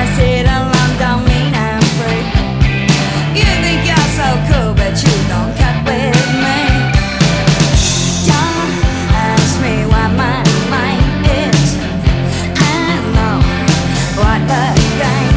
sit alone don't mean I'm free. You think you're so cool, but you don't cut with me. Don't ask me what my mind is. I know what the game